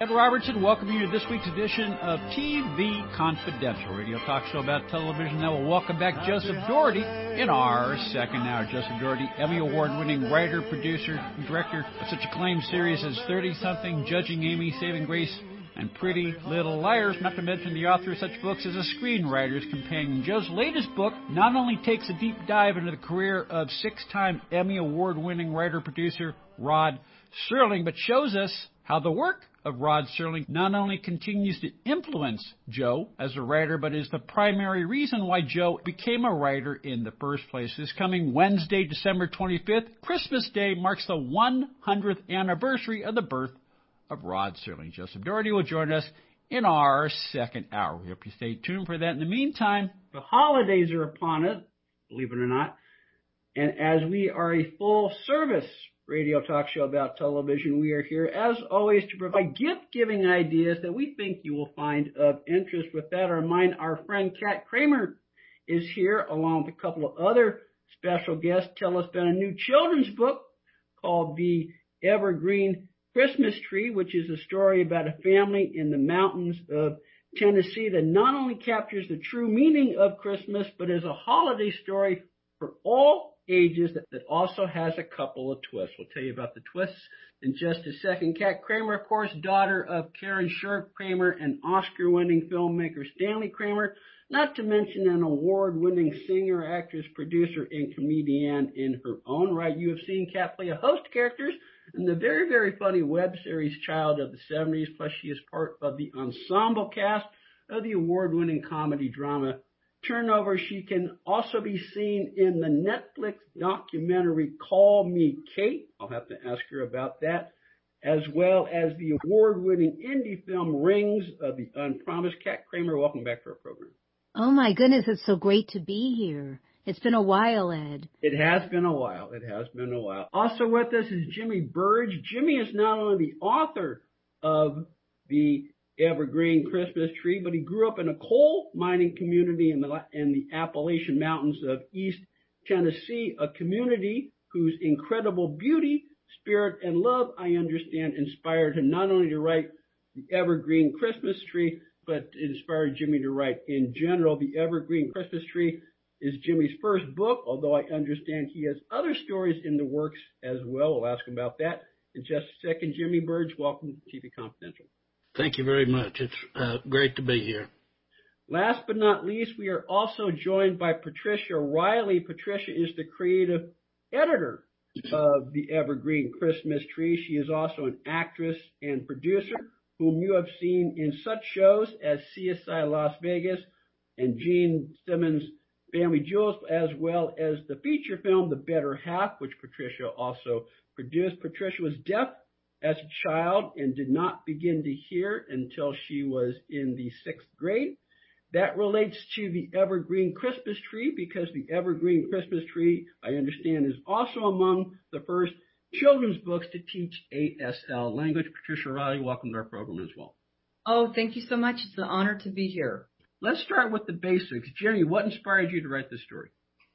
Ed Robertson, welcome you to this week's edition of TV Confidential, a radio talk show about television that will welcome back Joseph Doherty in our second hour. Joseph Doherty, Emmy Award-winning writer, producer, and director of such acclaimed series as 30-something, Judging Amy, Saving Grace, and Pretty Little Liars, not to mention the author of such books as A Screenwriter's Companion. Joe's latest book not only takes a deep dive into the career of six-time Emmy Award-winning writer-producer Rod Serling, but shows us how the work of Rod Serling not only continues to influence Joe as a writer, but is the primary reason why Joe became a writer in the first place. This coming Wednesday, December 25th, Christmas Day, marks the 100th anniversary of the birth of Rod Serling. Joseph Doherty will join us in our second hour. We hope you stay tuned for that. In the meantime, the holidays are upon us, believe it or not, and as we are a full-service radio talk show about television, we are here, as always, to provide gift-giving ideas that we think you will find of interest. With that in mind, our friend Kat Kramer is here, along with a couple of other special guests. Tell us about a new children's book called The Evergreen Christmas Tree, which is a story about a family in the mountains of Tennessee that not only captures the true meaning of Christmas, but is a holiday story for all ages that also has a couple of twists. We'll tell you about the twists in just a second. Kat Kramer, of course, daughter of Karen Sharp Kramer and Oscar-winning filmmaker Stanley Kramer, not to mention an award-winning singer, actress, producer, and comedian in her own right. You have seen Kat play a host of characters in the very, very funny web series Child of the 70s, plus she is part of the ensemble cast of the award-winning comedy drama Turnover. She can also be seen in the Netflix documentary Call Me Kate. I'll have to ask her about that, as well as the award-winning indie film Rings of the Unpromised. Kat Kramer, welcome back to our program. Oh, my goodness, it's so great to be here. It's been a while, Ed. It has been a while. It has been a while. Also with us is Jimmy Burge. Jimmy is not only the author of the Evergreen Christmas Tree, but he grew up in a coal mining community in the Appalachian Mountains of East Tennessee, a community whose incredible beauty, spirit, and love, I understand, inspired him not only to write the Evergreen Christmas Tree, but inspired Jimmy to write in general. The Evergreen Christmas Tree is Jimmy's first book, although I understand he has other stories in the works as well. We'll ask him about that in just a second. Jimmy Burge, welcome to TV Confidential. Thank you very much. It's great to be here. Last but not least, we are also joined by Patricia Riley. Patricia is the creative editor of the Evergreen Christmas Tree. She is also an actress and producer whom you have seen in such shows as CSI Las Vegas and Gene Simmons' Family Jewels, as well as the feature film The Better Half, which Patricia also produced. Patricia was deaf as a child and did not begin to hear until she was in the 6th grade. That relates to the Evergreen Christmas Tree because the Evergreen Christmas Tree, I understand, is also among the first children's books to teach ASL language. Patricia Riley, welcome to our program as well. Oh, thank you so much. It's an honor to be here. Let's start with the basics. Jimmy, what inspired you to write this story?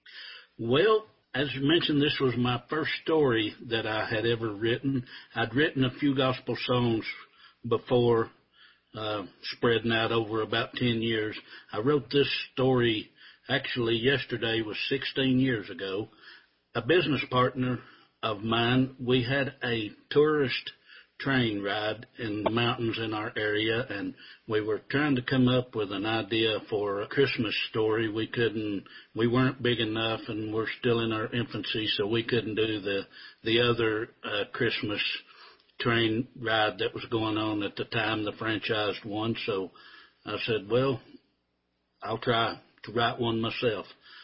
Well, as you mentioned, this was my first story that I had ever written. I'd written a few gospel songs before, spreading out over about 10 years. I wrote this story, actually yesterday was 16 years ago. A business partner of mine, we had a tourist train ride in the mountains in our area, and we were trying to come up with an idea for a Christmas story. We weren't big enough, and we're still in our infancy, so we couldn't do the other Christmas train ride that was going on at the time, the franchised one. So I said, well, I'll try to write one myself.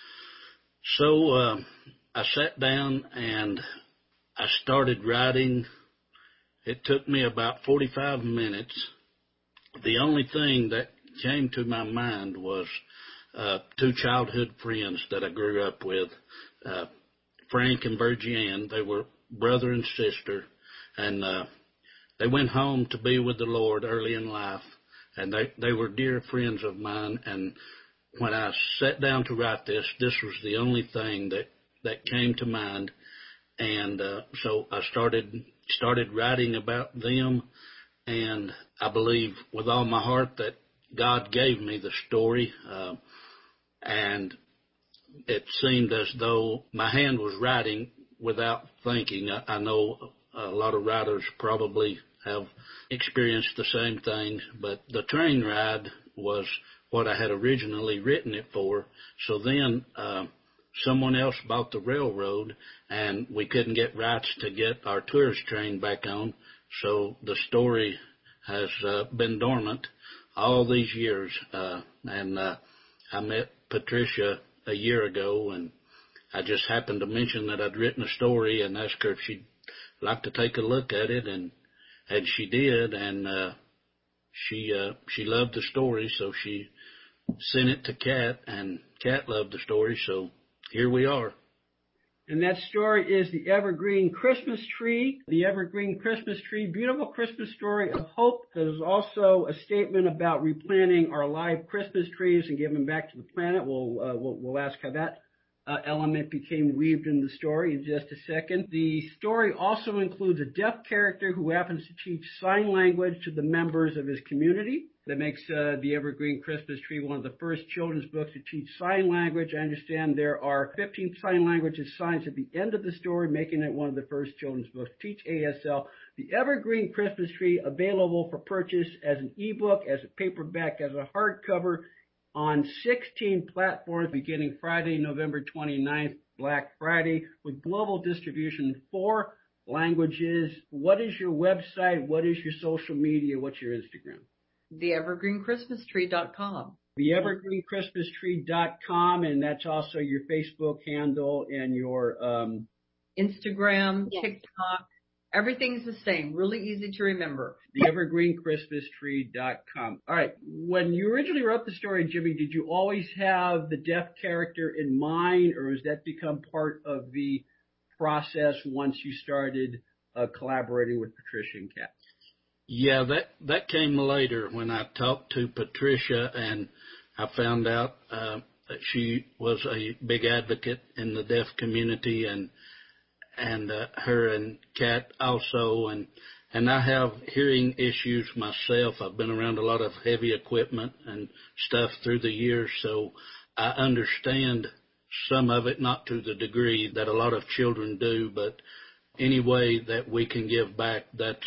So I sat down and I started writing. It took me about 45 minutes. The only thing that came to my mind was two childhood friends that I grew up with, Frank and Virgie Ann. They were brother and sister, and they went home to be with the Lord early in life, and they were dear friends of mine. And when I sat down to write this was the only thing that came to mind. And so I started writing about them. and I believe with all my heart that God gave me the story, and it seemed as though my hand was writing without thinking. I know a lot of writers probably have experienced the same thing, but the train ride was what I had originally written it for. So then someone else bought the railroad, and we couldn't get rights to get our tourist train back on. So the story has been dormant all these years. And I met Patricia a year ago, and I just happened to mention that I'd written a story and asked her if she'd like to take a look at it, and she did, and she loved the story, so she sent it to Kat, and Kat loved the story, so here we are. And that story is The Evergreen Christmas Tree. The Evergreen Christmas Tree, beautiful Christmas story of hope. There's also a statement about replanting our live Christmas trees and giving them back to the planet. We'll ask how that element became weaved in the story in just a second. The story also includes a deaf character who happens to teach sign language to the members of his community. That makes The Evergreen Christmas Tree one of the first children's books to teach sign language. I understand there are 15 sign languages signs at the end of the story, making it one of the first children's books to teach ASL. The Evergreen Christmas Tree, available for purchase as an ebook, as a paperback, as a hardcover, on 16 platforms beginning Friday, November 29th, Black Friday, with global distribution in 4 languages. What is your website? What is your social media? What's your Instagram? TheEvergreenChristmasTree.com. TheEvergreenChristmasTree.com, and that's also your Facebook handle and your Instagram, TikTok. Everything's the same. Really easy to remember. TheEvergreenChristmasTree.com. All right. When you originally wrote the story, Jimmy, did you always have the deaf character in mind, or has that become part of the process once you started collaborating with Patricia and Kat? Yeah, that came later when I talked to Patricia, and I found out that she was a big advocate in the deaf community, and her and Kat also, and I have hearing issues myself. I've been around a lot of heavy equipment and stuff through the years, so I understand some of it, not to the degree that a lot of children do, but any way that we can give back,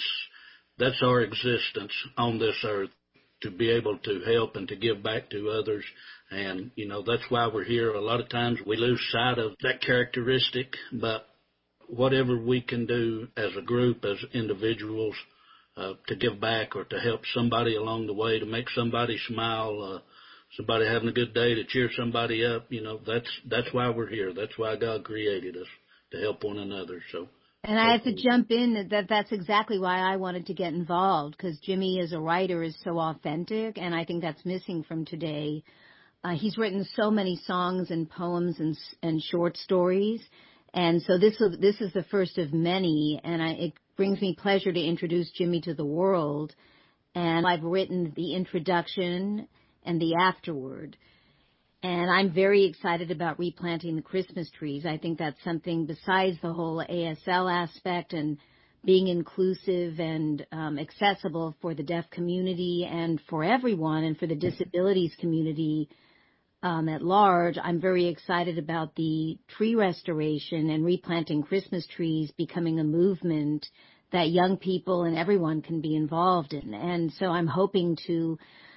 that's our existence on this earth, to be able to help and to give back to others. And, that's why we're here. A lot of times we lose sight of that characteristic, but whatever we can do as a group, as individuals, to give back or to help somebody along the way, to make somebody smile, somebody having a good day, to cheer somebody up, that's why we're here. That's why God created us, to help one another. So. And I have to jump in that's exactly why I wanted to get involved, because Jimmy as a writer is so authentic, and I think that's missing from today. He's written so many songs and poems and short stories, and so this is the first of many, and it brings me pleasure to introduce Jimmy to the world. And I've written the introduction and the afterword. And I'm very excited about replanting the Christmas trees. I think that's something besides the whole ASL aspect and being inclusive and accessible for the deaf community and for everyone, and for the disabilities community at large. I'm very excited about the tree restoration and replanting Christmas trees becoming a movement that young people and everyone can be involved in. And so I'm hoping to,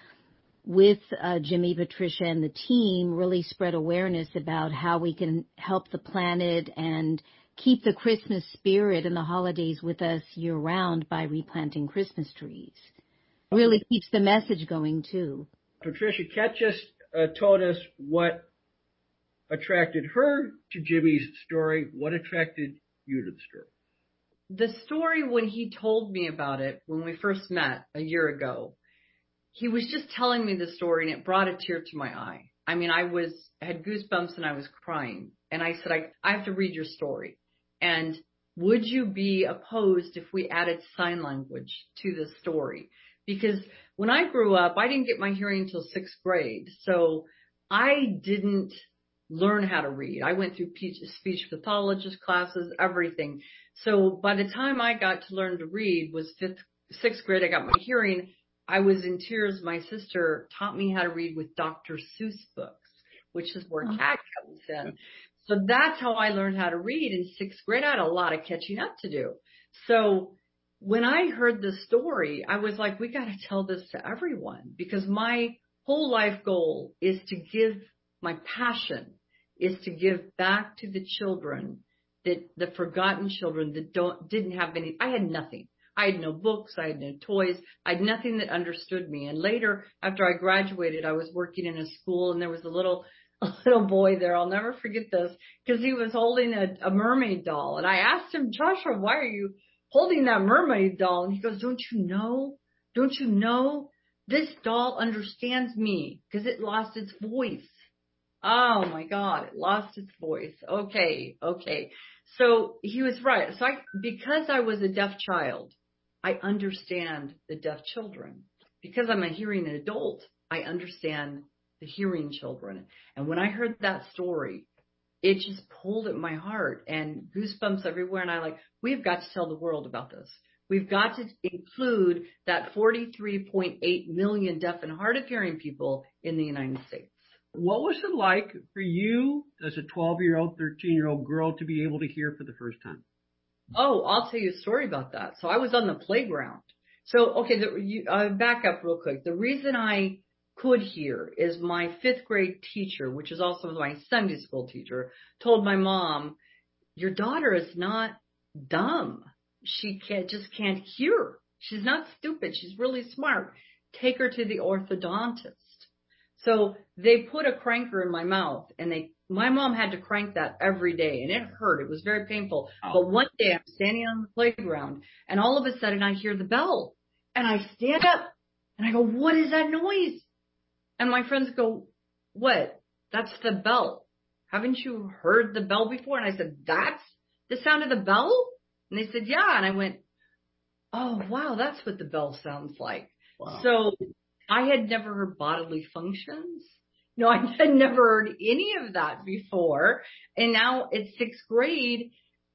with Jimmy, Patricia, and the team, really spread awareness about how we can help the planet and keep the Christmas spirit and the holidays with us year-round by replanting Christmas trees. Really keeps the message going, too. Patricia, Kat just told us what attracted her to Jimmy's story. What attracted you to the story? The story, when he told me about it, when we first met a year ago, he was just telling me the story, and it brought a tear to my eye. I mean, I had goosebumps and I was crying. And I said, I have to read your story. And would you be opposed if we added sign language to the story? Because when I grew up, I didn't get my hearing until 6th grade. So I didn't learn how to read. I went through speech pathologist classes, everything. So by the time I got to learn to read was 6th grade, I got my hearing. I was in tears. My sister taught me how to read with Dr. Seuss books, which is where Cat comes in. So that's how I learned how to read in 6th grade. I had a lot of catching up to do. So when I heard the story, I was like, we got to tell this to everyone, because my whole life goal is to give, my passion is to give back to the children, that the forgotten children that didn't have any. I had nothing. I had no books. I had no toys. I had nothing that understood me. And later, after I graduated, I was working in a school, and there was a little boy there. I'll never forget this, because he was holding a mermaid doll. And I asked him, Joshua, why are you holding that mermaid doll? And he goes, don't you know? This doll understands me, because it lost its voice. Oh my God, it lost its voice. Okay. So he was right. So because I was a deaf child, I understand the deaf children. Because I'm a hearing adult, I understand the hearing children. And when I heard that story, it just pulled at my heart, and goosebumps everywhere. And we've got to tell the world about this. We've got to include that 43.8 million deaf and hard of hearing people in the United States. What was it like for you as a 12-year-old, 13-year-old girl to be able to hear for the first time? Oh, I'll tell you a story about that. So I was on the playground. So, okay, back up real quick. The reason I could hear is my 5th grade teacher, which is also my Sunday school teacher, told my mom, your daughter is not dumb. She just can't hear. She's not stupid. She's really smart. Take her to the orthodontist. So they put a cranker in my mouth, and my mom had to crank that every day, and it hurt. It was very painful. Oh. But one day I'm standing on the playground, and all of a sudden I hear the bell, and I stand up, and I go, what is that noise? And my friends go, what? That's the bell. Haven't you heard the bell before? And I said, that's the sound of the bell? And they said, yeah. And I went, oh, wow, that's what the bell sounds like. Wow. So I had never heard bodily functions. No, I had never heard any of that before. And now at 6th grade,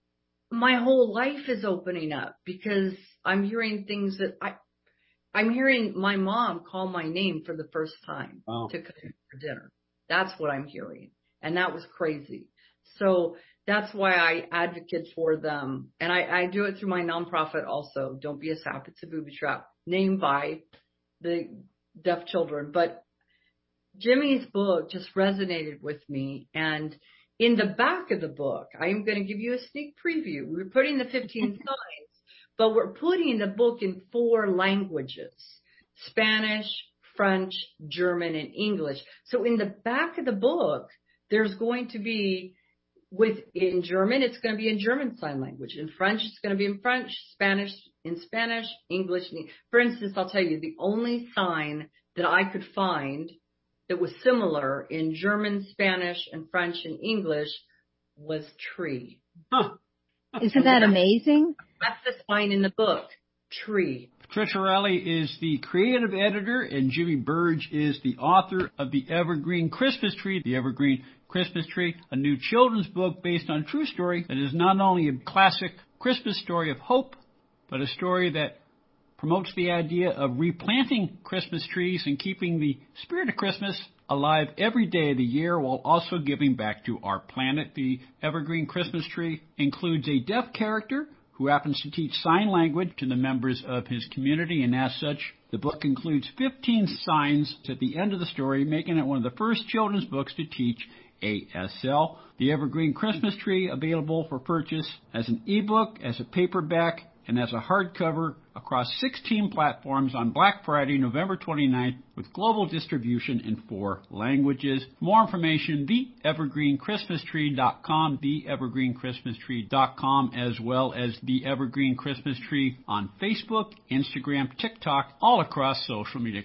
my whole life is opening up, because I'm hearing things that I'm hearing my mom call my name for the first time to come for dinner. That's what I'm hearing. And that was crazy. So that's why I advocate for them. And I do it through my nonprofit also. Don't Be a Sap, It's a Booby Trap, named by the deaf children. But Jimmy's book just resonated with me. And in the back of the book, I am going to give you a sneak preview. We're putting the 15 signs, but we're putting the book in 4 languages: Spanish, French, German, and English. So in the back of the book, there's going to be, in German, it's going to be in German Sign Language. In French, it's going to be in French, Spanish, in Spanish, English. For instance, I'll tell you, the only sign that I could find that was similar in German, Spanish, and French and English was tree. Huh. Isn't that amazing? That's the sign in the book, tree. Patricia Riley is the creative editor, and Jimmy Burge is the author of The Evergreen Christmas Tree. The Evergreen Christmas Tree, a new children's book based on a true story that is not only a classic Christmas story of hope, but a story that promotes the idea of replanting Christmas trees and keeping the spirit of Christmas alive every day of the year while also giving back to our planet. The Evergreen Christmas Tree includes a deaf character who happens to teach sign language to the members of his community, and as such, the book includes 15 signs at the end of the story, making it one of the first children's books to teach ASL. The Evergreen Christmas Tree, available for purchase as an ebook, as a paperback, and as a hardcover across 16 platforms on Black Friday, November 29th, with global distribution in 4 languages. For more information, theevergreenchristmastree.com, theevergreenchristmastree.com, as well as The Evergreen Christmas Tree on Facebook, Instagram, TikTok, all across social media.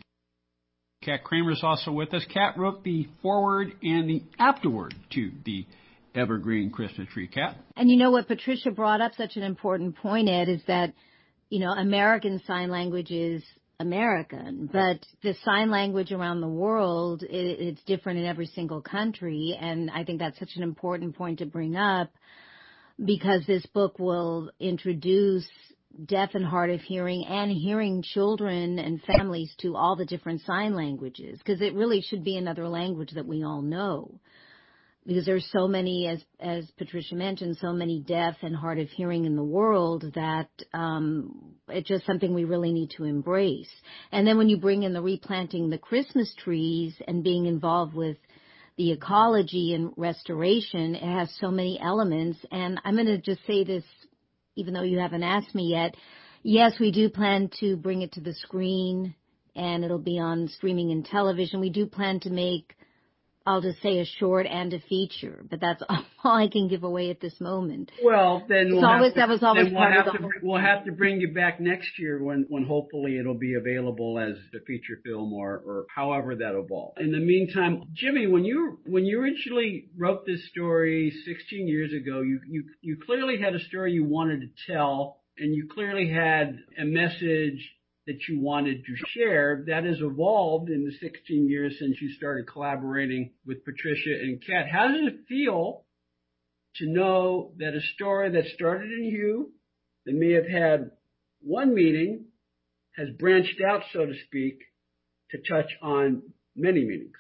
Kat Kramer is also with us. Kat wrote the foreword and the afterword to the Evergreen Christmas Tree. Kat? And you know what Patricia brought up, such an important point, Ed, is that, American Sign Language is American, but the sign language around the world, it's different in every single country, and I think that's such an important point to bring up, because this book will introduce deaf and hard of hearing and hearing children and families to all the different sign languages, because it really should be another language that we all know. Because there's so many, as Patricia mentioned, so many deaf and hard of hearing in the world that it's just something we really need to embrace. And then when you bring in the replanting the Christmas trees and being involved with the ecology and restoration, it has so many elements. And I'm going to just say this, even though you haven't asked me yet. Yes, we do plan to bring it to the screen, and it'll be on streaming and television. We do plan to make, I'll just say, a short and a feature, but that's all I can give away at this moment. Well, then we'll have to bring you back next year when hopefully it'll be available as a feature film or however that evolves. In the meantime, Jimmy, when you originally wrote this story 16 years ago, you clearly had a story you wanted to tell, and you clearly had a message that you wanted to share. That has evolved in the 16 years since you started collaborating with Patricia and Kat. How does it feel to know that a story that started in you, that may have had one meaning, has branched out, so to speak, to touch on many meanings?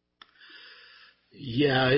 Yeah,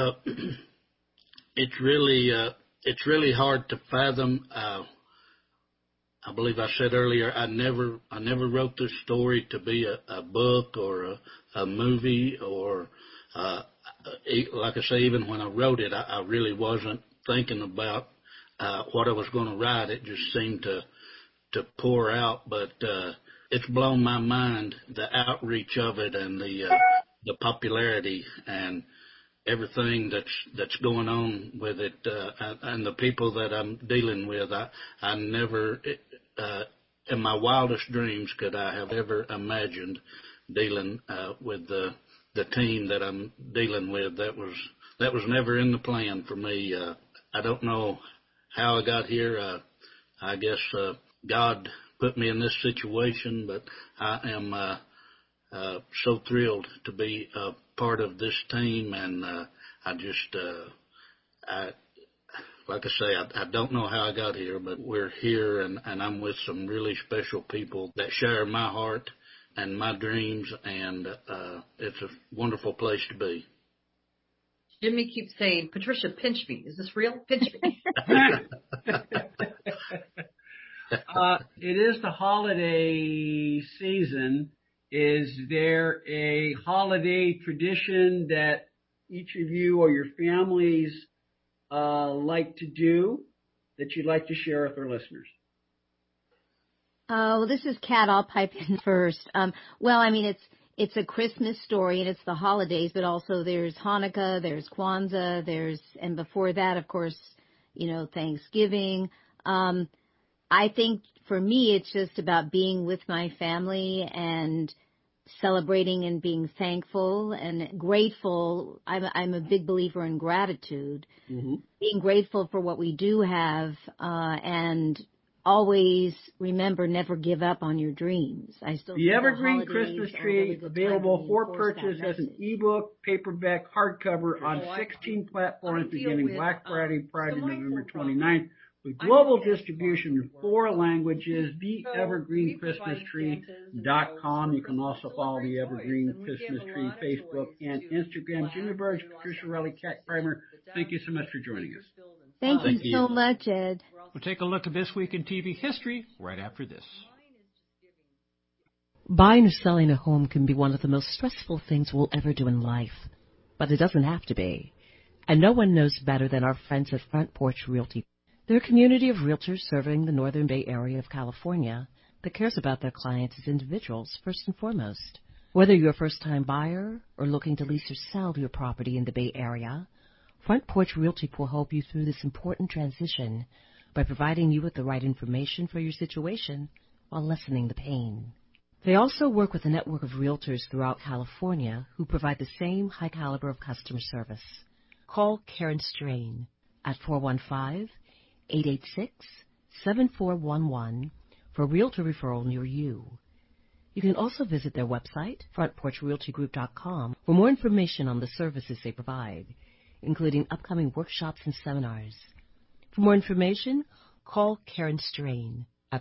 it's really hard to fathom. I believe I said earlier, I never wrote this story to be a book or a movie or, like I say, even when I wrote it, I really wasn't thinking about what I was going to write. It just seemed to pour out, but it's blown my mind, the outreach of it and the popularity and everything that's going on with it, and the people that I'm dealing with. I never, in my wildest dreams, could I have ever imagined dealing with the team that I'm dealing with. That was never in the plan for me. I don't know how I got here. I guess God put me in this situation, but I am so thrilled to be a part of this team, and like I say, I don't know how I got here, but we're here, and I'm with some really special people that share my heart and my dreams, and it's a wonderful place to be. Jimmy keeps saying, Patricia, pinch me. Is this real? Pinch me. It is the holiday season. Is there a holiday tradition that each of you or your families like to do that you'd like to share with our listeners? Well, this is Kat. I'll pipe in first. Well, I mean, it's a Christmas story and it's the holidays, but also there's Hanukkah, there's Kwanzaa, and before that, of course, Thanksgiving. I think for me, it's just about being with my family and celebrating and being thankful and grateful. I'm a big believer in gratitude, being grateful for what we do have, and always remember, never give up on your dreams. The Evergreen Christmas Tree, available for purchase as an ebook, paperback, hardcover on 16 platforms beginning Black Friday, November 29th. With global distribution in 4 languages, theevergreenchristmastree.com. You can also follow the Evergreen Christmas Tree Facebook and Instagram. Jimmy Burge, Patricia Riley, Kat Primer, thank you so much for joining us. Thank you so much, Ed. We'll take a look at This Week in TV History right after this. Buying or selling a home can be one of the most stressful things we'll ever do in life, but it doesn't have to be. And no one knows better than our friends at Front Porch Realty. They're a community of realtors serving the Northern Bay Area of California that cares about their clients as individuals first and foremost. Whether you're a first-time buyer or looking to lease or sell your property in the Bay Area, Front Porch Realty will help you through this important transition by providing you with the right information for your situation while lessening the pain. They also work with a network of realtors throughout California who provide the same high caliber of customer service. Call Karen Strain at 415-886-7411 for a realtor referral near you. You can also visit their website, frontporchrealtygroup.com, for more information on the services they provide, including upcoming workshops and seminars. For more information, call Karen Strain at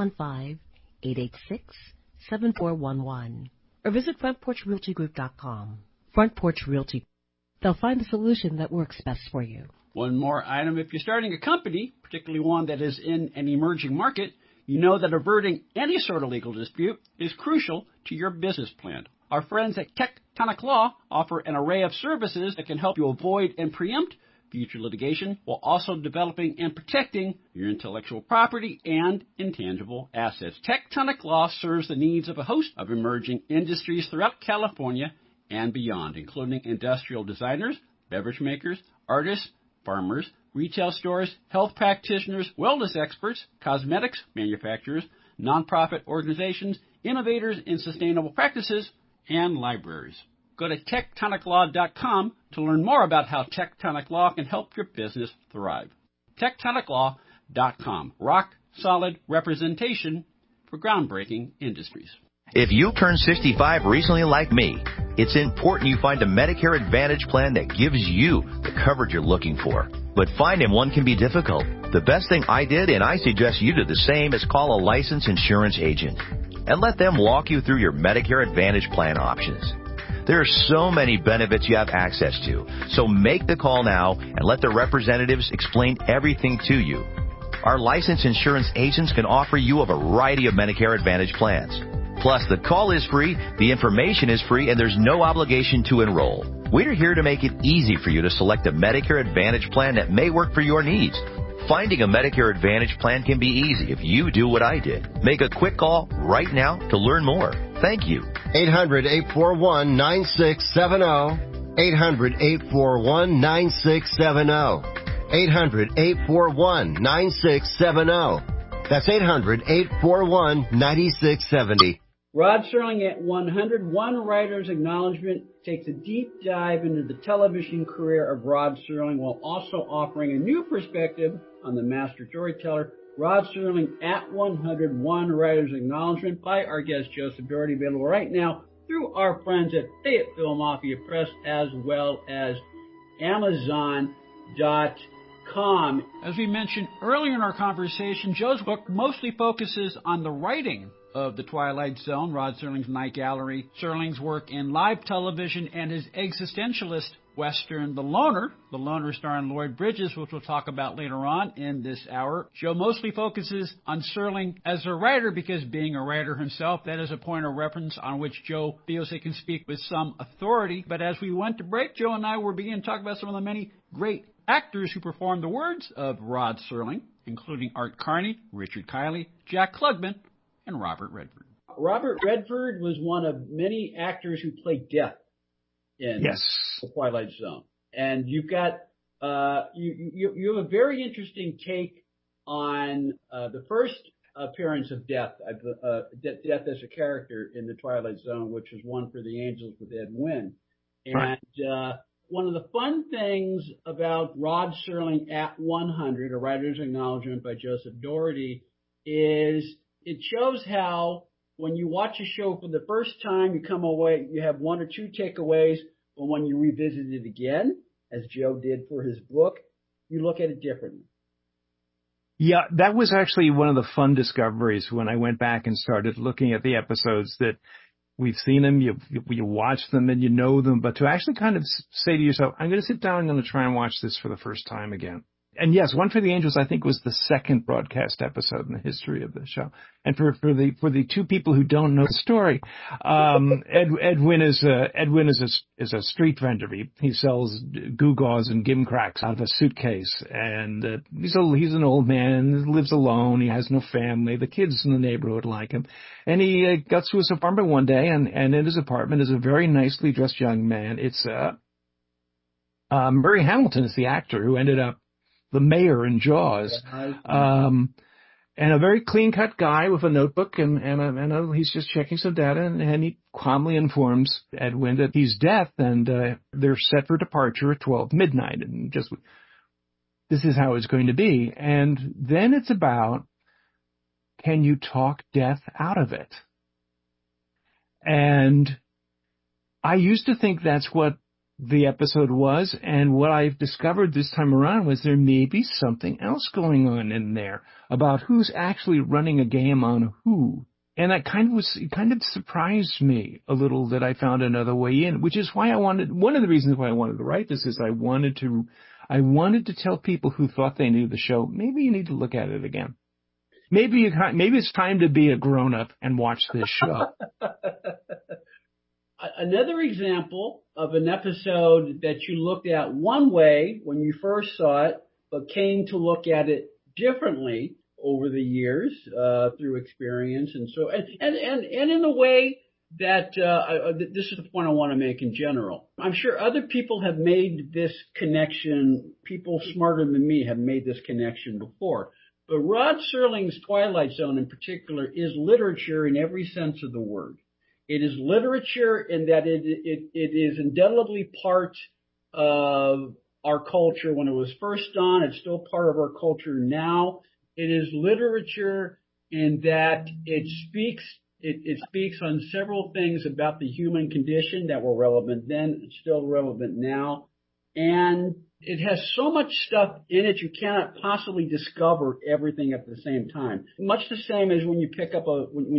415-886-7411 or visit FrontPorchRealtyGroup.com. Front Porch Realty. They'll find the solution that works best for you. One more item. If you're starting a company, particularly one that is in an emerging market, you know that averting any sort of legal dispute is crucial to your business plan. Our friends at Tectonic Law offer an array of services that can help you avoid and preempt future litigation while also developing and protecting your intellectual property and intangible assets. Tectonic Law serves the needs of a host of emerging industries throughout California and beyond, including industrial designers, beverage makers, artists, farmers, retail stores, health practitioners, wellness experts, cosmetics manufacturers, nonprofit organizations, innovators in sustainable practices, and libraries. Go to TectonicLaw.com to learn more about how Tectonic Law can help your business thrive. TectonicLaw.com. Rock solid representation for groundbreaking industries. If you turned 65 recently like me, it's important you find a Medicare Advantage plan that gives you the coverage you're looking for. But finding one can be difficult. The best thing I did, and I suggest you do the same, is call a licensed insurance agent and let them walk you through your Medicare Advantage plan options. There are so many benefits you have access to, so make the call now and let the representatives explain everything to you. Our licensed insurance agents can offer you a variety of Medicare Advantage plans. Plus, the call is free, the information is free, and there's no obligation to enroll. We're here to make it easy for you to select a Medicare Advantage plan that may work for your needs. Finding a Medicare Advantage plan can be easy if you do what I did. Make a quick call right now to learn more. Thank you. 800-841-9670. 800-841-9670. 800-841-9670. That's 800-841-9670. Rod Serling at 100. One Writer's Acknowledgement takes a deep dive into the television career of Rod Serling while also offering a new perspective on the master storyteller. Rod Serling at 100. One Writer's Acknowledgement by our guest Joseph Doherty, available right now through our friends at Fayetteville Mafia Press as well as Amazon.com. As we mentioned earlier in our conversation, Joe's book mostly focuses on the writing of The Twilight Zone, Rod Serling's Night Gallery, Serling's work in live television, and his existentialist western, The Loner starring Lloyd Bridges, which we'll talk about later on in this hour. Joe mostly focuses on Serling as a writer because, being a writer himself, that is a point of reference on which Joe feels he can speak with some authority. But as we went to break, Joe and I were beginning to talk about some of the many great actors who performed the words of Rod Serling, including Art Carney, Richard Kiley, Jack Klugman, and Robert Redford. Robert Redford was one of many actors who played death in The Twilight Zone. And you've got you have a very interesting take on the first appearance of Death as a character in The Twilight Zone, which was One for the Angels with Ed Wynn. And one of the fun things about Rod Serling at 100, A Writer's Acknowledgement by Joseph Doherty, is it shows how when you watch a show for the first time, you come away, you have one or two takeaways, but when you revisit it again, as Joe did for his book, you look at it differently. Yeah, that was actually one of the fun discoveries when I went back and started looking at the episodes, that we've seen them, you watch them and you know them, but to actually kind of say to yourself, I'm going to sit down and I'm going to try and watch this for the first time again. And yes, One for the Angels, I think, was the second broadcast episode in the history of the show. And for the two people who don't know the story, Edwin is a street vendor. He sells gewgaws and gimcracks out of a suitcase. And he's an old man, lives alone. He has no family. The kids in the neighborhood like him. And he got to his apartment one day, and in his apartment is a very nicely dressed young man. It's Murray Hamilton is the actor who ended up the mayor in Jaws, and a very clean-cut guy with a notebook, and he's just checking some data, and he calmly informs Edwin that he's deaf, and they're set for departure at 12 midnight, and just this is how it's going to be. And then it's about, can you talk death out of it? And I used to think that's what the episode was, and what I've discovered this time around was there may be something else going on in there about who's actually running a game on who. And that it kind of surprised me a little that I found another way in, which is why one of the reasons why I wanted to write this is I wanted to tell people who thought they knew the show, maybe you need to look at it again. Maybe it's time to be a grown-up and watch this show. Another example of an episode that you looked at one way when you first saw it, but came to look at it differently over the years through experience and in the way that this is the point I want to make in general. I'm sure other people have made this connection. People smarter than me have made this connection before. But Rod Serling's Twilight Zone in particular is literature in every sense of the word. It is literature in that it is indelibly part of our culture when it was first on. It's still part of our culture now. It is literature in that it speaks on several things about the human condition that were relevant then, it's still relevant now. And it has so much stuff in it you cannot possibly discover everything at the same time. Much the same as when you pick up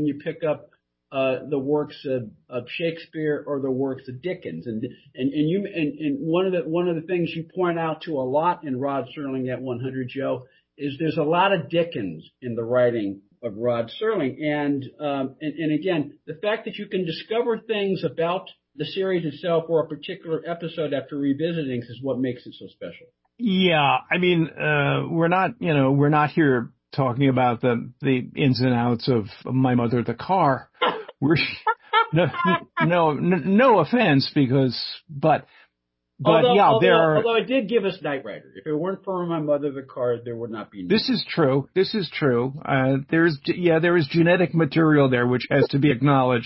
the works of Shakespeare or the works of Dickens, and one of the things you point out to a lot in Rod Serling at 100, Joe, is there's a lot of Dickens in the writing of Rod Serling, and again, the fact that you can discover things about the series itself or a particular episode after revisiting is what makes it so special. Yeah, I mean, we're not here talking about the ins and outs of My Mother the Car. We're no offense, but although it did give us Knight Rider. If it weren't for My Mother the Car, there would not be. This is true. There is genetic material there which has to be acknowledged.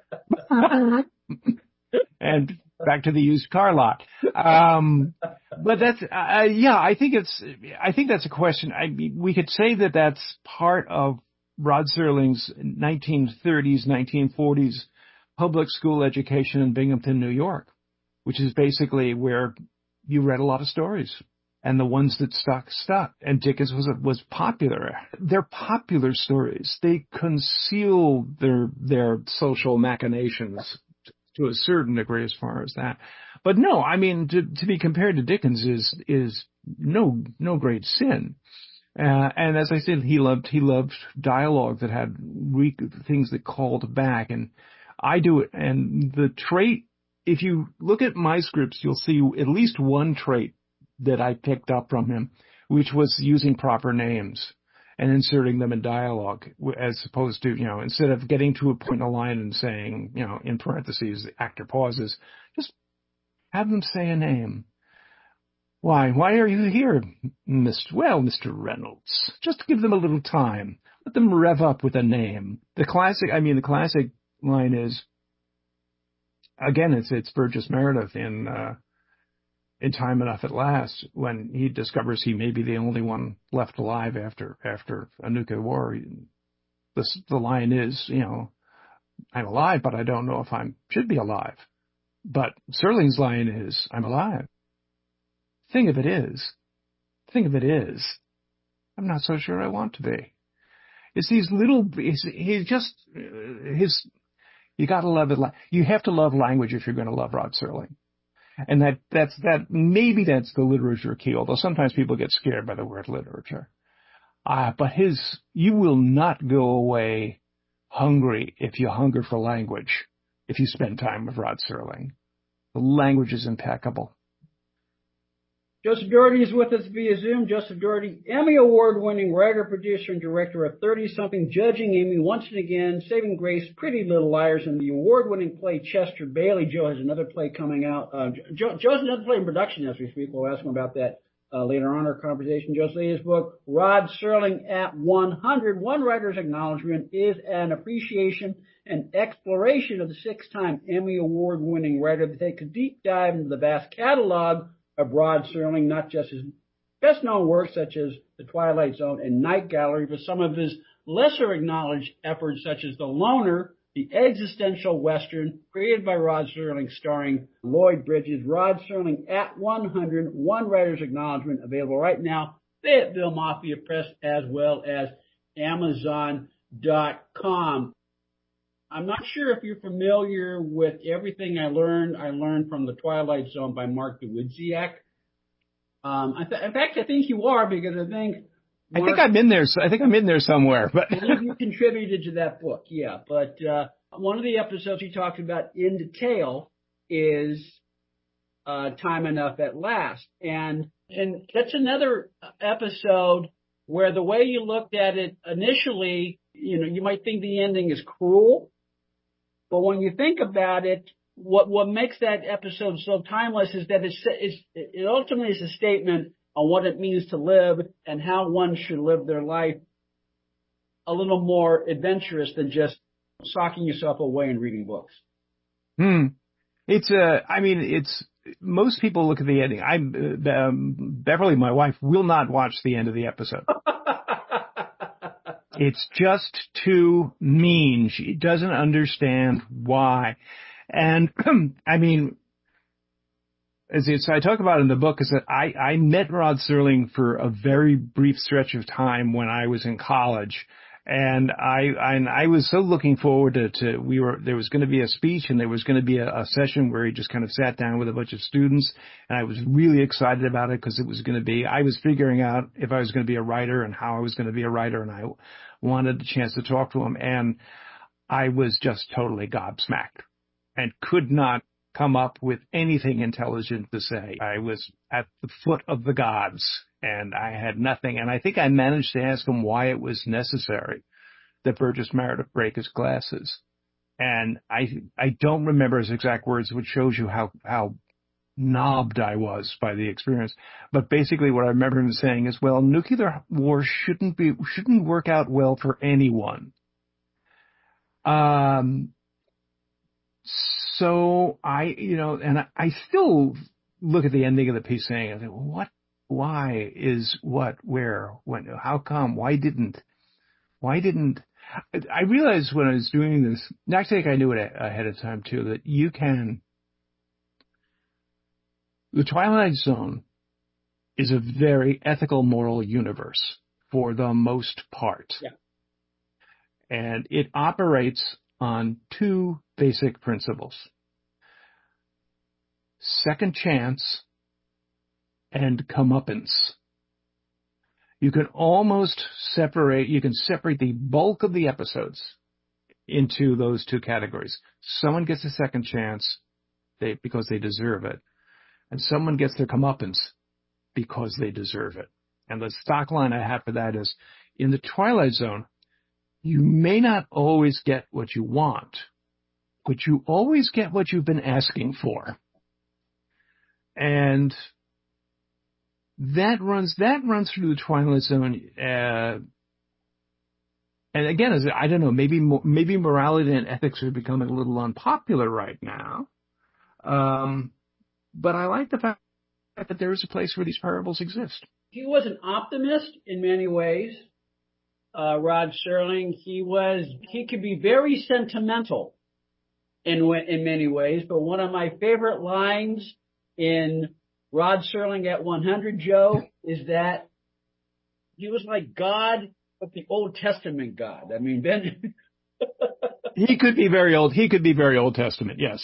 And back to the used car lot. But that's I think that's a question. We could say that that's part of Rod Serling's 1930s, 1940s public school education in Binghamton, New York, which is basically where you read a lot of stories, and the ones that stuck. And Dickens was popular. They're popular stories. They conceal their social machinations to a certain degree as far as that. But no, I mean, to be compared to Dickens is no great sin. And as I said, he loved dialogue that had things that called back, and I do it. And the trait, if you look at my scripts, you'll see at least one trait that I picked up from him, which was using proper names and inserting them in dialogue, as opposed to, instead of getting to a point in a line and saying, in parentheses, the actor pauses, just have them say a name. Why are you here, Mr. Reynolds? Just give them a little time. Let them rev up with a name. The classic line is, again, it's Burgess Meredith in Time Enough at Last, when he discovers he may be the only one left alive after a nuclear war. The line is, I'm alive, but I don't know if I should be alive. But Serling's line is, I'm alive. Thing of it is, I'm not so sure I want to be. It's these little, you gotta love it. You have to love language if you're going to love Rod Serling. And maybe that's the literature key, although sometimes people get scared by the word literature. But you will not go away hungry if you hunger for language, if you spend time with Rod Serling. The language is impeccable. Joseph Doherty is with us via Zoom. Joseph Doherty, Emmy Award-winning writer, producer, and director of 30-something, Judging Amy, Once and Again, Saving Grace, Pretty Little Liars, and the award-winning play Chester Bailey. Joe has another play coming out. Joe has another play in production as we speak. We'll ask him about that later on in our conversation. Joe say his book, Rod Serling at 100. One writer's acknowledgement is an appreciation and exploration of the 6-time Emmy Award-winning writer that takes a deep dive into the vast catalog of Rod Serling, not just his best-known works such as The Twilight Zone and Night Gallery, but some of his lesser-acknowledged efforts such as The Loner, the existential Western created by Rod Serling, starring Lloyd Bridges. Rod Serling at 100, one writer's acknowledgement, available right now, Fayetteville Mafia Press, as well as Amazon.com. I'm not sure if you're familiar with Everything I Learned from the Twilight Zone by Mark Dawidziak. In fact, I think you are, because I think I'm in there. I think I'm in there somewhere. But you contributed to that book, yeah. But one of the episodes he talks about in detail is Time Enough at Last, and that's another episode where the way you looked at it initially, you might think the ending is cruel, but when you think about it, what makes that episode so timeless is that it ultimately is a statement on what it means to live and how one should live their life a little more adventurous than just socking yourself away and reading books. It's most people look at the ending. Beverly, my wife, will not watch the end of the episode. It's just too mean. She doesn't understand why. And as I talk about in the book, is that I met Rod Serling for a very brief stretch of time when I was in college. And I was so looking forward to there was going to be a speech, and there was going to be a session where he just kind of sat down with a bunch of students. And I was really excited about it, because I was figuring out if I was going to be a writer and how I was going to be a writer. And I wanted the chance to talk to him. And I was just totally gobsmacked and could not come up with anything intelligent to say. I was at the foot of the gods, and I had nothing. And I think I managed to ask him why it was necessary that Burgess Meredith break his glasses. And I don't remember his exact words, which shows you how knobbed I was by the experience. But basically what I remember him saying is, well, nuclear war shouldn't work out well for anyone. So I still look at the ending of the piece saying, I think, what, why is what, where, when, how come, why didn't, I realized when I was doing this, I think I knew it ahead of time too, that the Twilight Zone is a very ethical, moral universe for the most part. Yeah. And it operates on two basic principles: second chance and comeuppance. You can separate the bulk of the episodes into those two categories. Someone gets a second chance because they deserve it, and someone gets their comeuppance because they deserve it. And the stock line I have for that is, in the Twilight Zone, you may not always get what you want, but you always get what you've been asking for. And that runs through the Twilight Zone. And again, I don't know, maybe morality and ethics are becoming a little unpopular right now. But I like the fact that there is a place where these parables exist. He was an optimist in many ways. Rod Serling, he could be very sentimental in many ways, but one of my favorite lines in Rod Serling at 100, Joe, is that he was like God, but the Old Testament God. I mean, Ben. He could be very Old Testament, yes.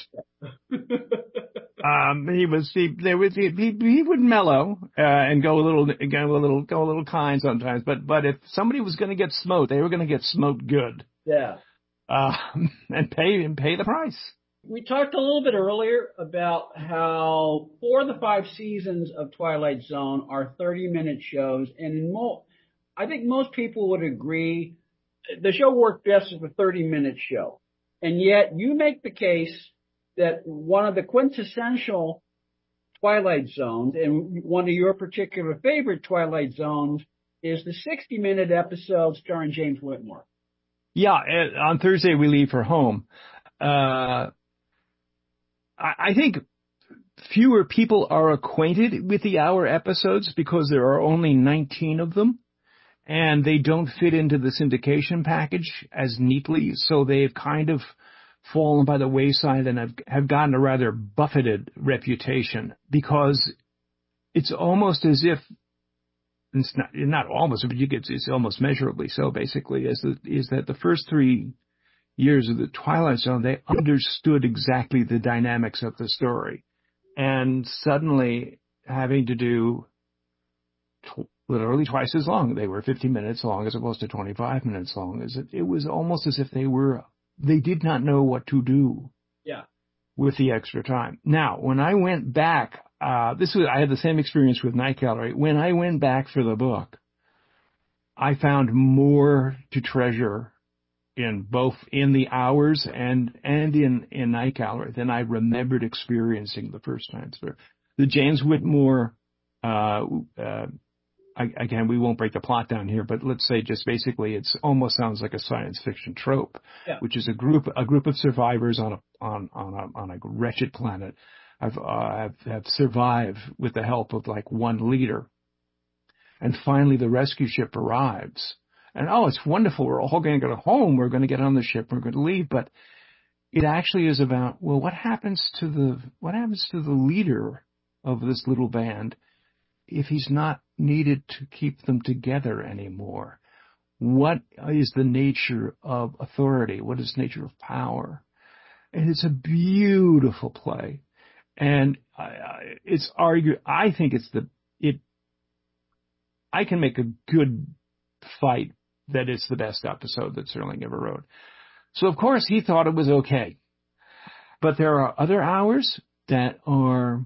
He would mellow and go a little kind sometimes, but if somebody was going to get smoked, they were going to get smoked good. Yeah. And pay the price. We talked a little bit earlier about how 4 of the 5 seasons of Twilight Zone are 30-minute shows, and I think most people would agree the show worked best as a 30-minute show. And yet you make the case that one of the quintessential Twilight Zones, and one of your particular favorite Twilight Zones, is the 60-minute episode starring James Whitmore. Yeah, on Thursday we leave for home. I think fewer people are acquainted with the hour episodes because there are only 19 of them. and they don't fit into the syndication package as neatly, so they've kind of fallen by the wayside and have gotten a rather buffeted reputation, because it's almost as if it's not almost, but it's almost measurably so. Basically, is that the first 3 years of the Twilight Zone, they understood exactly the dynamics of the story, and suddenly having to do literally twice as long. They were 50 minutes long as opposed to 25 minutes long. It was almost as if they did not know what to do. Yeah. With the extra time. Now, when I went back, I had the same experience with Night Gallery. When I went back for the book, I found more to treasure in the hours and in Night Gallery than I remembered experiencing the first time through. The James Whitmore, again, we won't break the plot down here, but let's say just basically it almost sounds like a science fiction trope, which is a group of survivors on a wretched planet have survived with the help of like one leader. And finally the rescue ship arrives. And it's wonderful. We're all going to go home. We're going to get on the ship. We're going to leave. But it actually is about, well, what happens to the leader of this little band if he's not needed to keep them together anymore? What is the nature of authority? What is the nature of power? And it's a beautiful play. And it's argued, I think I can make a good fight that it's the best episode that Serling ever wrote. So of course he thought it was okay. But there are other hours that are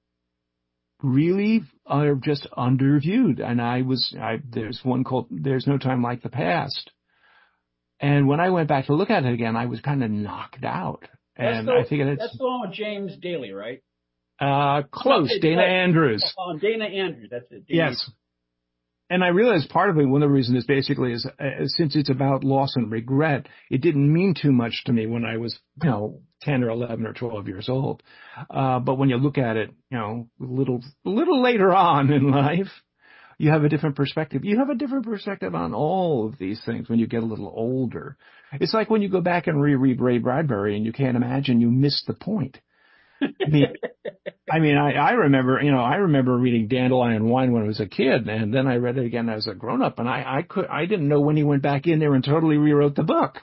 just underviewed. And there's one called There's No Time Like the Past. And when I went back to look at it again, I was kind of knocked out. And I think that's the one with James Daly, right? Close. Dana Andrews. Dana Andrews. That's it. Yes. And I realized part of it, one of the reasons is basically since it's about loss and regret, it didn't mean too much to me when I was, 10 or 11 or 12 years old. But when you look at it, a little later on in life, you have a different perspective. You have a different perspective on all of these things when you get a little older. It's like when you go back and reread Ray Bradbury and you can't imagine you missed the point. I remember reading Dandelion Wine when I was a kid, and then I read it again as a grown up, and I didn't know when he went back in there and totally rewrote the book.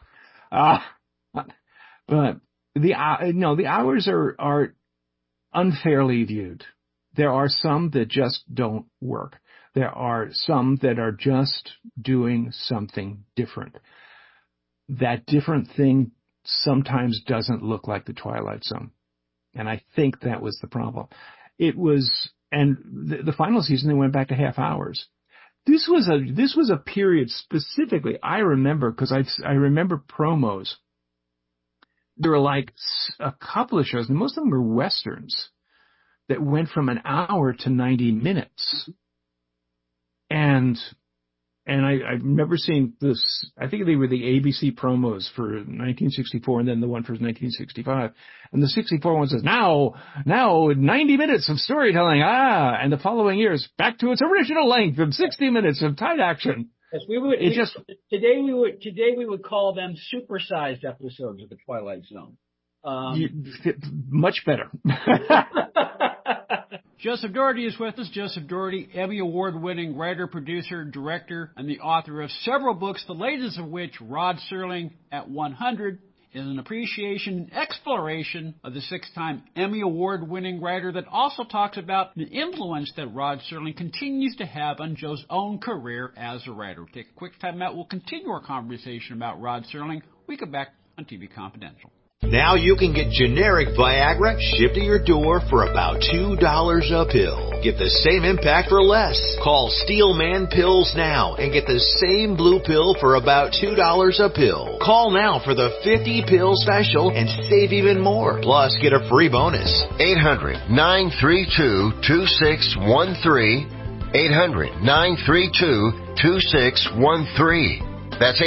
But the hours are unfairly viewed. There are some that just don't work. There are some that are just doing something different. That different thing sometimes doesn't look like the Twilight Zone. And I think that was the problem. And the final season, they went back to half hours. This was a period specifically I remember, because I remember promos. There were like a couple of shows, and most of them were Westerns, that went from an hour to 90 minutes. And I remember seeing this, I think they were the ABC promos for 1964 and then the one for 1965. And the 64 one says, now 90 minutes of storytelling, and the following years back to its original length of 60 minutes of tight action. Yes, today we would call them supersized episodes of the Twilight Zone. Much better. Joseph Dougherty is with us. Joseph Dougherty, Emmy Award-winning writer, producer, director, and the author of several books, the latest of which, Rod Serling at 100, is an appreciation and exploration of the six-time Emmy Award-winning writer that also talks about the influence that Rod Serling continues to have on Joe's own career as a writer. We'll take a quick time out. We'll continue our conversation about Rod Serling. We come back on TV Confidential. Now you can get generic Viagra shipped to your door for about $2 a pill. Get the same impact for less. Call Steelman Pills now and get the same blue pill for about $2 a pill. Call now for the 50-pill special and save even more. Plus, get a free bonus. 800-932-2613. 800-932-2613. That's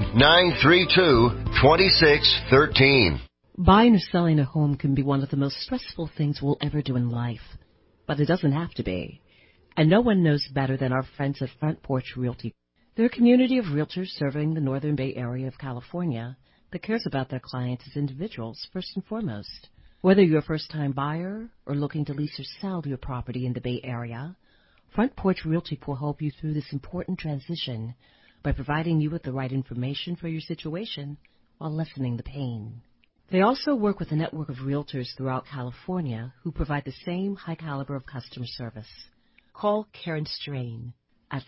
800-932-2613. Buying or selling a home can be one of the most stressful things we'll ever do in life, but it doesn't have to be. And no one knows better than our friends at Front Porch Realty. They're a community of realtors serving the Northern Bay Area of California that cares about their clients as individuals first and foremost. Whether you're a first-time buyer or looking to lease or sell your property in the Bay Area, Front Porch Realty will help you through this important transition by providing you with the right information for your situation while lessening the pain. They also work with a network of realtors throughout California who provide the same high caliber of customer service. Call Karen Strain at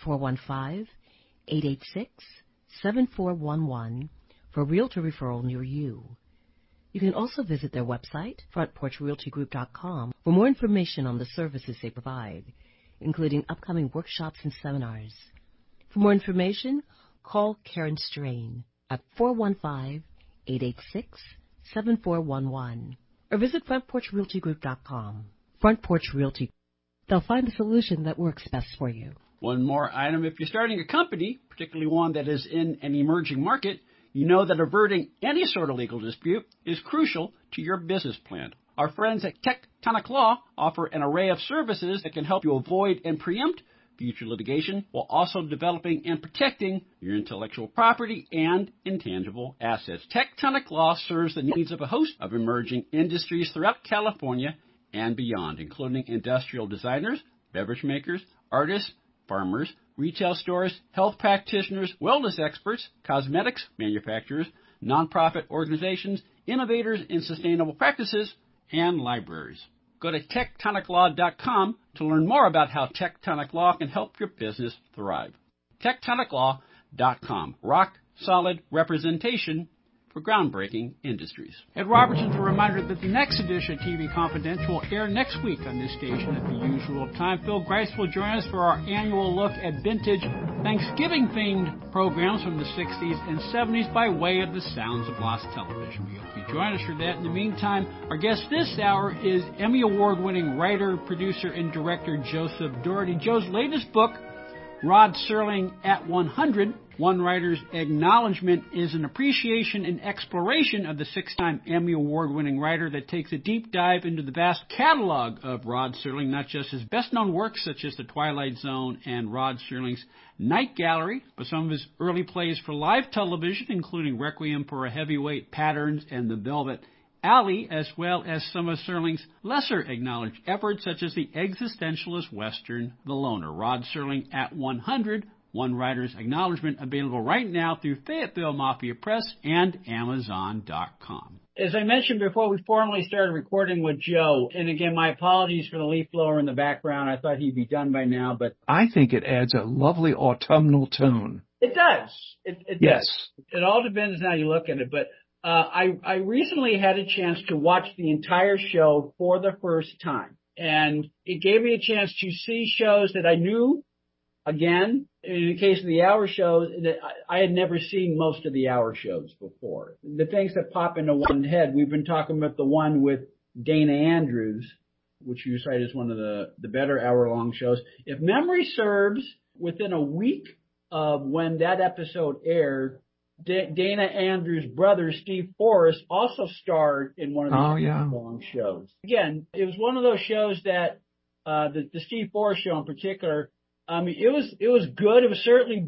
415-886-7411 for a realtor referral near you. You can also visit their website, frontporchrealtygroup.com, for more information on the services they provide, including upcoming workshops and seminars. For more information, call Karen Strain at 415-886-7411 or visit frontporchrealtygroup.com. Front Porch Realty. They'll find the solution that works best for you. One more item. If you're starting a company, particularly one that is in an emerging market, you know that averting any sort of legal dispute is crucial to your business plan. Our friends at Tectonic Law offer an array of services that can help you avoid and preempt future litigation while also developing and protecting your intellectual property and intangible assets. Tectonic Law serves the needs of a host of emerging industries throughout California and beyond, including industrial designers, beverage makers, artists, farmers, retail stores, health practitioners, wellness experts, cosmetics manufacturers, nonprofit organizations, innovators in sustainable practices, and libraries. Go to tectoniclaw.com to learn more about how Tectonic Law can help your business thrive. tectoniclaw.com. Rock solid representation for groundbreaking industries. Ed Robertson's a reminder that the next edition of TV Confidential will air next week on this station at the usual time. Phil Grice will join us for our annual look at vintage Thanksgiving-themed programs from the 60s and 70s by way of the Sounds of Lost Television. We hope you join us for that. In the meantime, our guest this hour is Emmy Award-winning writer, producer, and director Joseph Doherty. Joe's latest book, Rod Serling at 100, One Writer's Acknowledgement, is an appreciation and exploration of the six-time Emmy Award-winning writer that takes a deep dive into the vast catalog of Rod Serling, not just his best-known works such as The Twilight Zone and Rod Serling's Night Gallery, but some of his early plays for live television, including Requiem for a Heavyweight, Patterns, and The Velvet Alley, as well as some of Serling's lesser acknowledged efforts, such as the existentialist western The Loner. Rod Serling at 100, One Writer's Acknowledgement, available right now through Fayetteville Mafia Press and Amazon.com. As I mentioned before, we formally started recording with Joe. And again, my apologies for the leaf blower in the background. I thought he'd be done by now, but I think it adds a lovely autumnal tone. It does. It yes. Does. It all depends on how you look at it, but I recently had a chance to watch the entire show for the first time, and it gave me a chance to see shows that I knew. Again, in the case of the hour shows, that I had never seen most of the hour shows before. The things that pop into one's head, we've been talking about the one with Dana Andrews, which you cite as one of the better hour-long shows. If memory serves, within a week of when that episode aired, Dana Andrews' brother, Steve Forrest, also starred in one of these long shows. Again, it was one of those shows that the Steve Forrest show in particular. It was good. It was certainly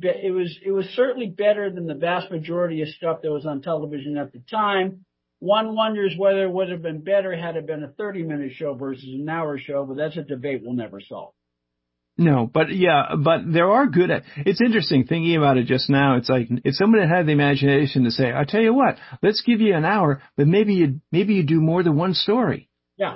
better than the vast majority of stuff that was on television at the time. One wonders whether it would have been better had it been a 30-minute show versus an hour show, but that's a debate we'll never solve. No, but there are good. It's interesting thinking about it just now. It's like if someone had the imagination to say, "I'll tell you what, let's give you an hour, but maybe you do more than one story." Yeah.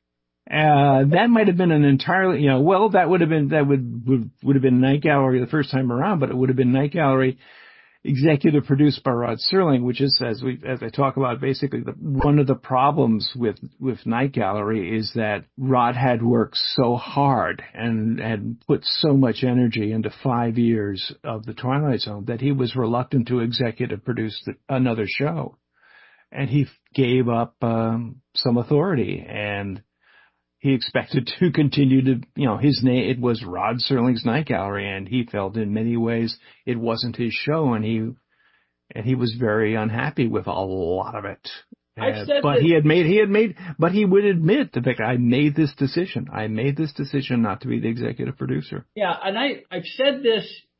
That might have been an entirely, that would have been Night Gallery the first time around, but it would have been Night Gallery executive produced by Rod Serling, which is, as I talk about, basically one of the problems with Night Gallery is that Rod had worked so hard and had put so much energy into 5 years of The Twilight Zone that he was reluctant to executive produce another show. And he gave up some authority, and he expected to continue to, his name, it was Rod Serling's Night Gallery, and he felt in many ways it wasn't his show, and he was very unhappy with a lot of it. But he would admit the fact, I made this decision not to be the executive producer. Yeah, and I've said this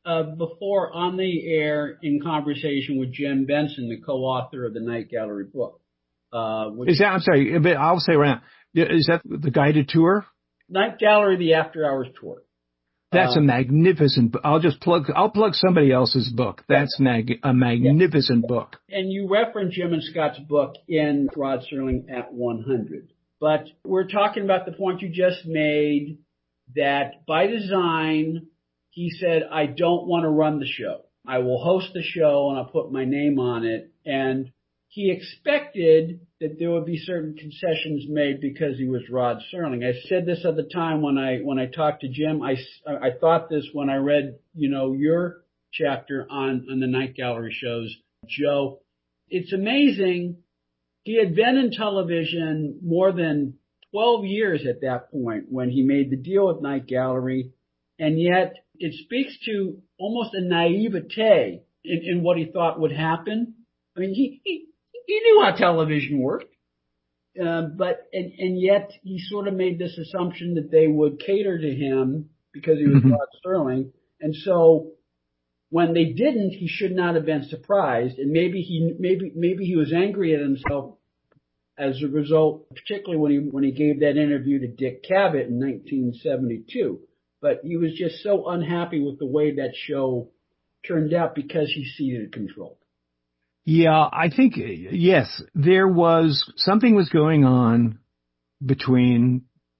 before on the air in conversation with Jim Benson, the co-author of the Night Gallery book. I'm sorry, but I'll say right now, is that the guided tour? Night Gallery, the After Hours Tour. That's a magnificent book. I'll plug somebody else's book. That's a magnificent book. And you reference Jim and Scott's book in Rod Serling at 100. But we're talking about the point you just made that by design, he said, I don't want to run the show. I will host the show and I'll put my name on it. And he expected that there would be certain concessions made because he was Rod Serling. I said this at the time when I talked to Jim. I thought this when I read, your chapter on the Night Gallery shows, Joe. It's amazing. He had been in television more than 12 years at that point when he made the deal with Night Gallery, and yet it speaks to almost a naivete in what he thought would happen. I mean, he knew how television worked, but yet he sort of made this assumption that they would cater to him because he was Rod Serling, and so when they didn't, he should not have been surprised, and maybe he was angry at himself as a result, particularly when he gave that interview to Dick Cavett in 1972. But he was just so unhappy with the way that show turned out because he ceded control. Yeah, I think, yes, something was going on between,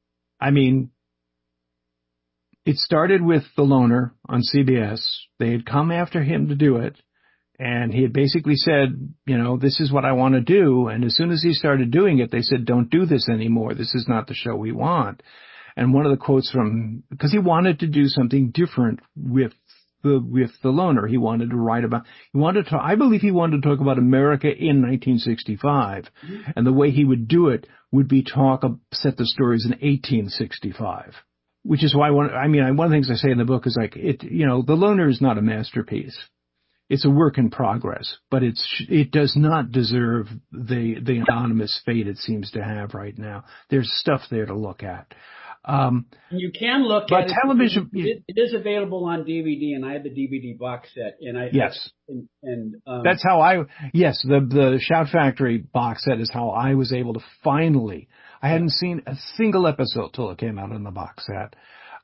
it started with The Loner on CBS. They had come after him to do it. And he had basically said, this is what I want to do. And as soon as he started doing it, they said, don't do this anymore. This is not the show we want. And one of the quotes because he wanted to do something different with the Loner. He wanted to write about, I believe he wanted to talk about America in 1965. Mm-hmm. And the way he would do it would be set the stories in 1865. Which is why one of the things I say in the book is The Loner is not a masterpiece. It's a work in progress, but it does not deserve the anonymous fate it seems to have right now. There's stuff there to look at. You can look at it. Television, it is available on DVD, and I have the DVD box set. Yes. That's how the Shout Factory box set is how I was able to finally. I hadn't seen a single episode till it came out on the box set.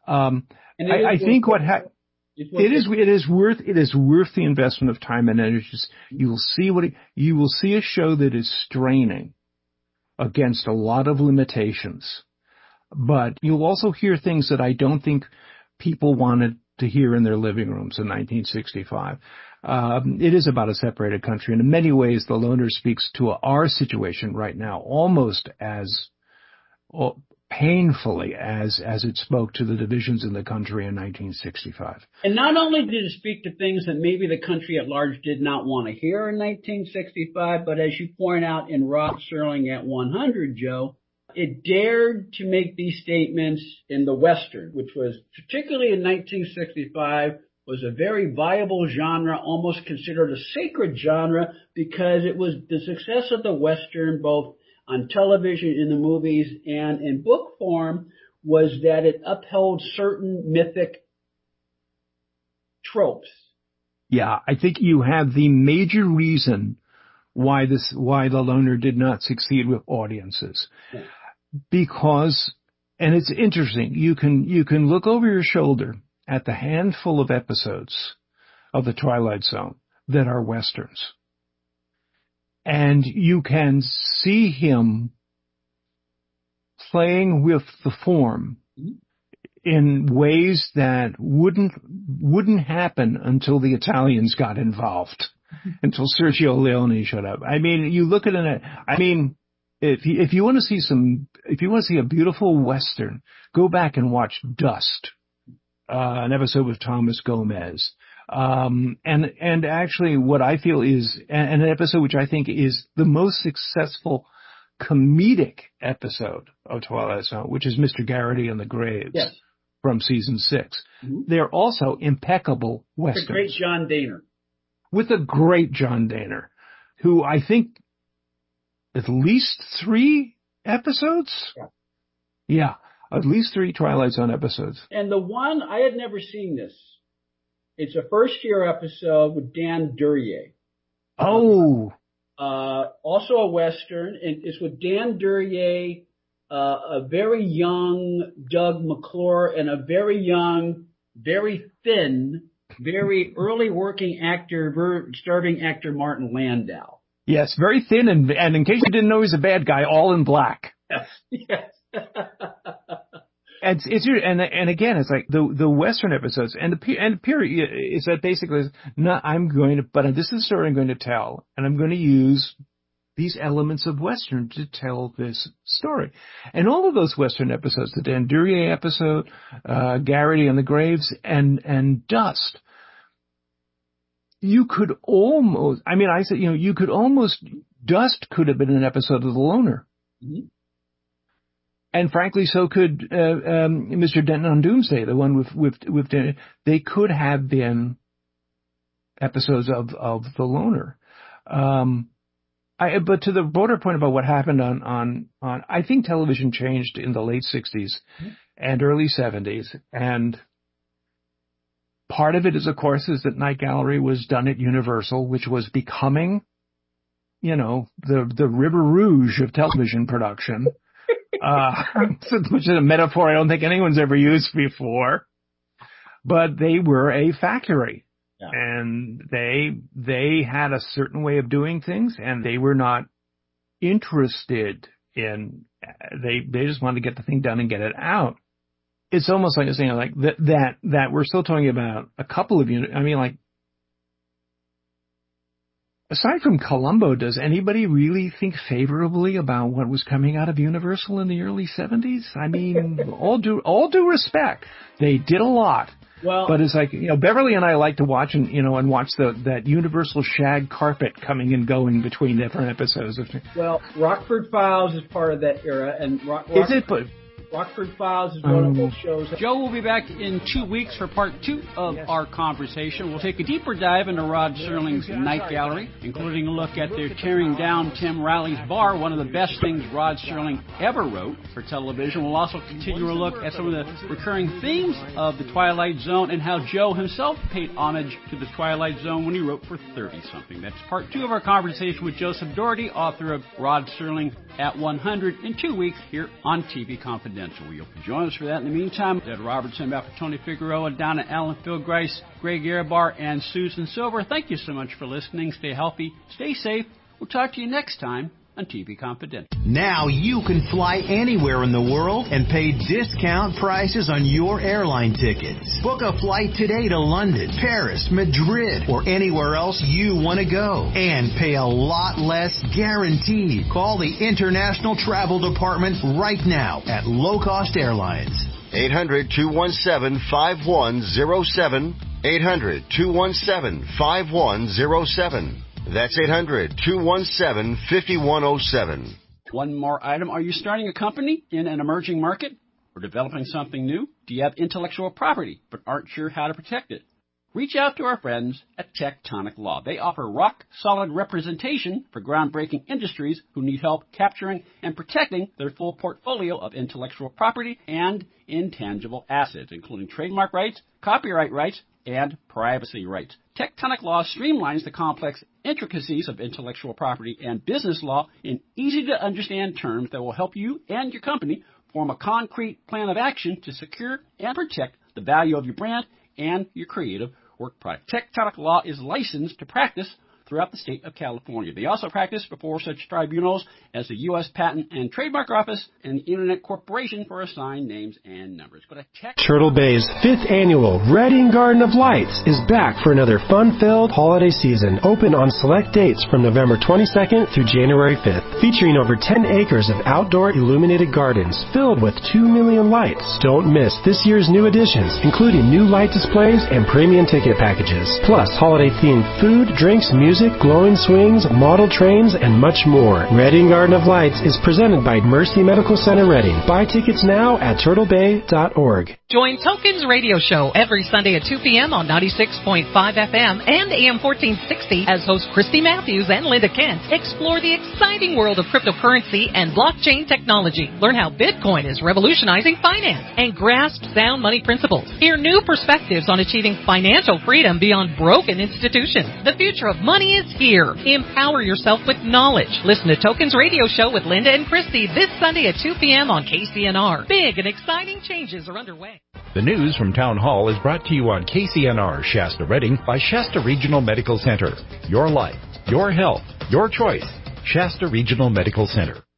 I think what happened. It is worth the investment of time and energy. You will see a show that is straining against a lot of limitations, but you'll also hear things that I don't think people wanted to hear in their living rooms in 1965. It is about a separated country, and in many ways, The Loner speaks to our situation right now almost as painfully as it spoke to the divisions in the country in 1965. And not only did it speak to things that maybe the country at large did not want to hear in 1965, but as you point out in Rod Serling at 100, Joe, it dared to make these statements in the Western, which was, particularly in 1965, was a very viable genre, almost considered a sacred genre, because it was the success of the Western, both on television, in the movies, and in book form, was that it upheld certain mythic tropes. Yeah, I think you have the major reason why The Loner did not succeed with audiences. Yeah. Because, and it's interesting, you can look over your shoulder at the handful of episodes of The Twilight Zone that are Westerns. And you can see him playing with the form in ways that wouldn't happen until the Italians got involved, until Sergio Leone showed up. You look at it. If you want to see a beautiful Western, go back and watch Dust, an episode with Thomas Gomez. And actually what I feel is an episode which I think is the most successful comedic episode of Twilight Zone, which is Mr. Garrity and the Graves. Yes. From season 6. Mm-hmm. They're also impeccable Westerns. With a great John Dehner, who I think at least 3 episodes? Yeah, at least 3 Twilight Zone episodes. And the one, I had never seen this, It's a first-year episode with Dan Duryea. Oh. Also a Western. It's with Dan Duryea, a very young Doug McClure, and a very young, very thin, very early working actor, starting actor Martin Landau. Yes, very thin, and in case you didn't know, he's a bad guy, all in black. Yes. And again, it's like the Western episodes, and the period is that basically, no, but this is the story I'm going to tell, and I'm going to use these elements of Western to tell this story. And all of those Western episodes, the Dan Duryea episode, Garrity and the Graves, and Dust, you could almost, Dust could have been an episode of The Loner. Mm-hmm. And frankly, so could Mr. Denton on Doomsday, the one with Denton. They could have been episodes of The Loner. But to the broader point about what happened on I think television changed in the late 60s and early 70s, and part of it is, of course, is that Night Gallery was done at Universal, which was becoming, the River Rouge of television production. Which is a metaphor I don't think anyone's ever used before, but they were a factory, and they had a certain way of doing things, and they were not interested in, they just wanted to get the thing done and get it out. It's almost like, like that we're still talking about a couple of units. I mean, like, aside from Columbo, does anybody really think favorably about what was coming out of Universal in the early 70s? I mean, all due respect, they did a lot. Well, but it's like, Beverly and I like to watch and watch that Universal shag carpet coming and going between different episodes of. Well, Rockford Files is part of that era, and is it? But Rockford Files is one of those shows. Joe will be back in 2 weeks for part 2 of our conversation. We'll take a deeper dive into Rod Serling's Night Gallery, including a look at their Tearing Down Tim Riley's Bar, one of the best things Rod Serling ever wrote for television. We'll also continue to look at some of the recurring themes of The Twilight Zone and how Joe himself paid homage to The Twilight Zone when he wrote for 30-something. That's part 2 of our conversation with Joseph Doherty, author of Rod Serling at 100, in 2 weeks here on TV Confidential. You'll join us for that. In the meantime, Ed Robertson, back for Tony Figueroa, down at Alan Phil Grice, Greg Ehrbar, and Susan Silver. Thank you so much for listening. Stay healthy. Stay safe. We'll talk to you next time on TV Confidential. Now you can fly anywhere in the world and pay discount prices on your airline tickets. Book a flight today to London, Paris, Madrid, or anywhere else you want to go. And pay a lot less guaranteed. Call the International Travel Department right now at Low Cost Airlines. 800-217-5107. 800-217-5107. That's 800-217-5107. One more item. Are you starting a company in an emerging market or developing something new? Do you have intellectual property but aren't sure how to protect it? Reach out to our friends at Tectonic Law. They offer rock-solid representation for groundbreaking industries who need help capturing and protecting their full portfolio of intellectual property and intangible assets, including trademark rights, copyright rights, and privacy rights. Tectonic Law streamlines the complex intricacies of intellectual property and business law in easy-to-understand terms that will help you and your company form a concrete plan of action to secure and protect the value of your brand and your creative work product. Tectonic Law is licensed to practice throughout the state of California. They also practice before such tribunals as the U.S. Patent and Trademark Office and the Internet Corporation for assigned names and numbers. Turtle Bay's 5th annual Reading Garden of Lights is back for another fun-filled holiday season, open on select dates from November 22nd through January 5th, featuring over 10 acres of outdoor illuminated gardens filled with 2 million lights. Don't miss this year's new additions, including new light displays and premium ticket packages, plus holiday-themed food, drinks, music, glowing swings, model trains, and much more. Reading Garden of Lights is presented by Mercy Medical Center Reading. Buy tickets now at turtlebay.org. Join Tokens Radio Show every Sunday at 2 p.m. on 96.5 FM and AM 1460 as hosts Christy Matthews and Linda Kent explore the exciting world of cryptocurrency and blockchain technology. Learn how Bitcoin is revolutionizing finance and grasp sound money principles. Hear new perspectives on achieving financial freedom beyond broken institutions. The future of money is here. Empower yourself with knowledge. Listen to Tokens Radio Show with Linda and Christy this Sunday at 2 p.m. on KCNR. Big and exciting changes are underway. The news from Town Hall is brought to you on KCNR Shasta Redding by Shasta Regional Medical Center. Your life, your health, your choice. Shasta Regional Medical Center.